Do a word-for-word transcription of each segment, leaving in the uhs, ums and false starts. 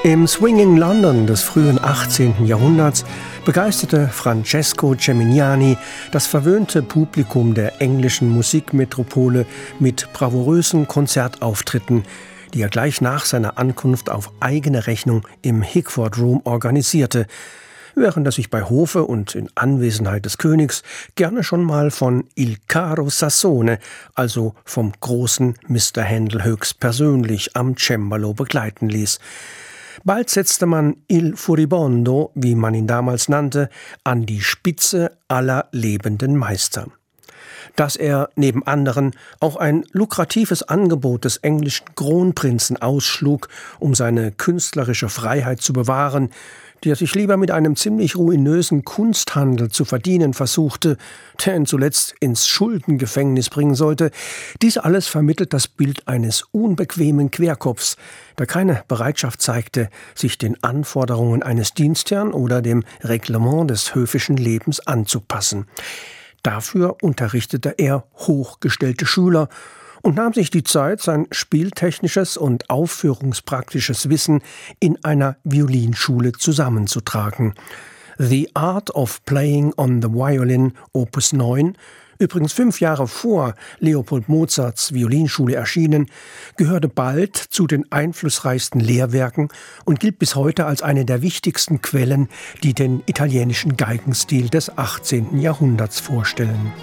Im Swinging London des frühen achtzehnten Jahrhunderts begeisterte Francesco Geminiani das verwöhnte Publikum der englischen Musikmetropole mit bravourösen Konzertauftritten, die er gleich nach seiner Ankunft auf eigene Rechnung im Hickford Room organisierte, während er sich bei Hofe und in Anwesenheit des Königs gerne schon mal von Il Caro Sassone, also vom großen Mister Handel höchstpersönlich am Cembalo begleiten ließ. Bald setzte man Il Furibondo, wie man ihn damals nannte, an die Spitze aller lebenden Meister. Dass er neben anderen auch ein lukratives Angebot des englischen Kronprinzen ausschlug, um seine künstlerische Freiheit zu bewahren, die er sich lieber mit einem ziemlich ruinösen Kunsthandel zu verdienen versuchte, der ihn zuletzt ins Schuldengefängnis bringen sollte. Dies alles vermittelt das Bild eines unbequemen Querkopfs, der keine Bereitschaft zeigte, sich den Anforderungen eines Dienstherrn oder dem Reglement des höfischen Lebens anzupassen. Dafür unterrichtete er hochgestellte Schüler und nahm sich die Zeit, sein spieltechnisches und aufführungspraktisches Wissen in einer Violinschule zusammenzutragen. The Art of Playing on the Violin, Opus neun, übrigens fünf Jahre vor Leopold Mozarts Violinschule erschienen, gehörte bald zu den einflussreichsten Lehrwerken und gilt bis heute als eine der wichtigsten Quellen, die den italienischen Geigenstil des achtzehnten Jahrhunderts vorstellen.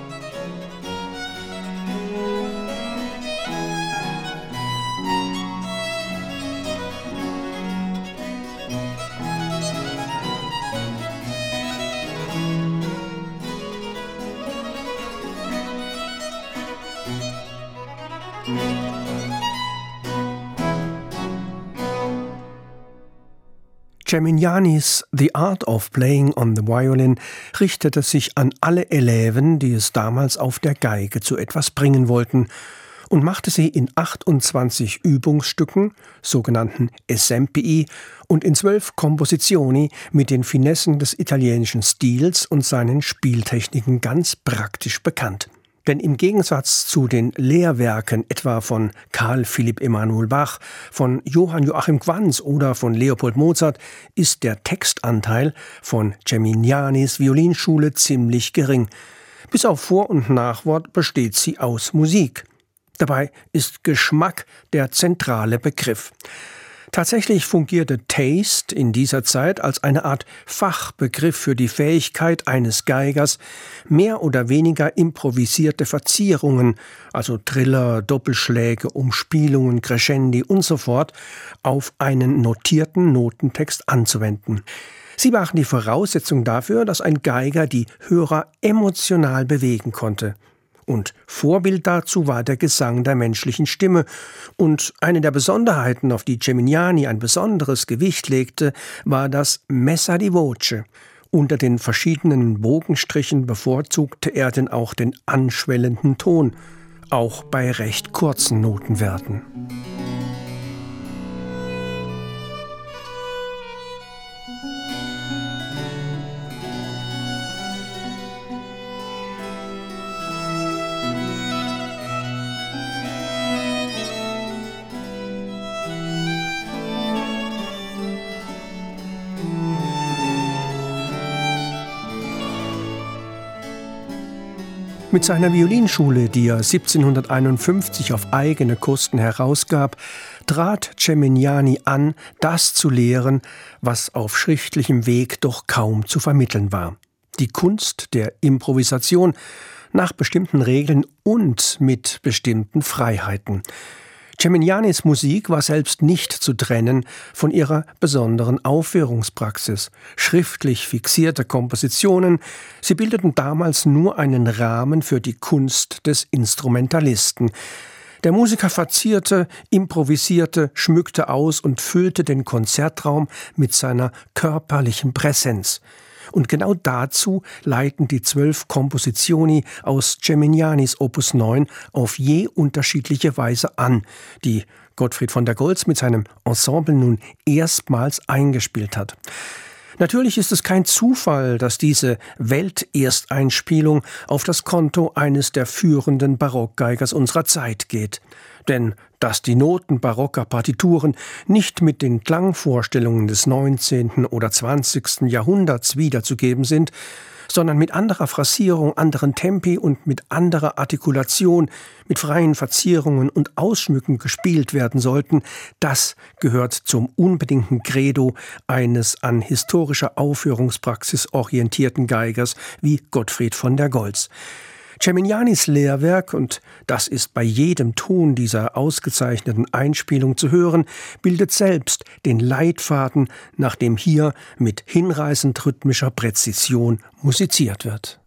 Geminianis The Art of Playing on the Violin richtete sich an alle Eleven, die es damals auf der Geige zu etwas bringen wollten, und machte sie in achtundzwanzig Übungsstücken, sogenannten Esempii, und in zwölf Komposizioni mit den Finessen des italienischen Stils und seinen Spieltechniken ganz praktisch bekannt. Denn im Gegensatz zu den Lehrwerken etwa von Karl Philipp Emanuel Bach, von Johann Joachim Quanz oder von Leopold Mozart ist der Textanteil von Geminianis Violinschule ziemlich gering. Bis auf Vor- und Nachwort besteht sie aus Musik. Dabei ist Geschmack der zentrale Begriff. Tatsächlich fungierte Taste in dieser Zeit als eine Art Fachbegriff für die Fähigkeit eines Geigers, mehr oder weniger improvisierte Verzierungen, also Triller, Doppelschläge, Umspielungen, Crescendi und so fort, auf einen notierten Notentext anzuwenden. Sie waren die Voraussetzung dafür, dass ein Geiger die Hörer emotional bewegen konnte. Und Vorbild dazu war der Gesang der menschlichen Stimme. Und eine der Besonderheiten, auf die Geminiani ein besonderes Gewicht legte, war das Messa di Voce. Unter den verschiedenen Bogenstrichen bevorzugte er denn auch den anschwellenden Ton, auch bei recht kurzen Notenwerten. Mit seiner Violinschule, die er siebzehnhunderteinundfünfzig auf eigene Kosten herausgab, trat Geminiani an, das zu lehren, was auf schriftlichem Weg doch kaum zu vermitteln war. Die Kunst der Improvisation nach bestimmten Regeln und mit bestimmten Freiheiten. Geminianis Musik war selbst nicht zu trennen von ihrer besonderen Aufführungspraxis. Schriftlich fixierte Kompositionen, sie bildeten damals nur einen Rahmen für die Kunst des Instrumentalisten. Der Musiker verzierte, improvisierte, schmückte aus und füllte den Konzertraum mit seiner körperlichen Präsenz. Und genau dazu leiten die zwölf Komposizioni aus Geminianis Opus neun auf je unterschiedliche Weise an, die Gottfried von der Goltz mit seinem Ensemble nun erstmals eingespielt hat. Natürlich ist es kein Zufall, dass diese Weltersteinspielung auf das Konto eines der führenden Barockgeigers unserer Zeit geht. Denn dass die Noten barocker Partituren nicht mit den Klangvorstellungen des neunzehnten oder zwanzigsten Jahrhunderts wiederzugeben sind, sondern mit anderer Phrasierung, anderen Tempi und mit anderer Artikulation, mit freien Verzierungen und Ausschmücken gespielt werden sollten, das gehört zum unbedingten Credo eines an historischer Aufführungspraxis orientierten Geigers wie Gottfried von der Goltz. Ceminianis Lehrwerk, und das ist bei jedem Ton dieser ausgezeichneten Einspielung zu hören, bildet selbst den Leitfaden, nach dem hier mit hinreißend rhythmischer Präzision musiziert wird.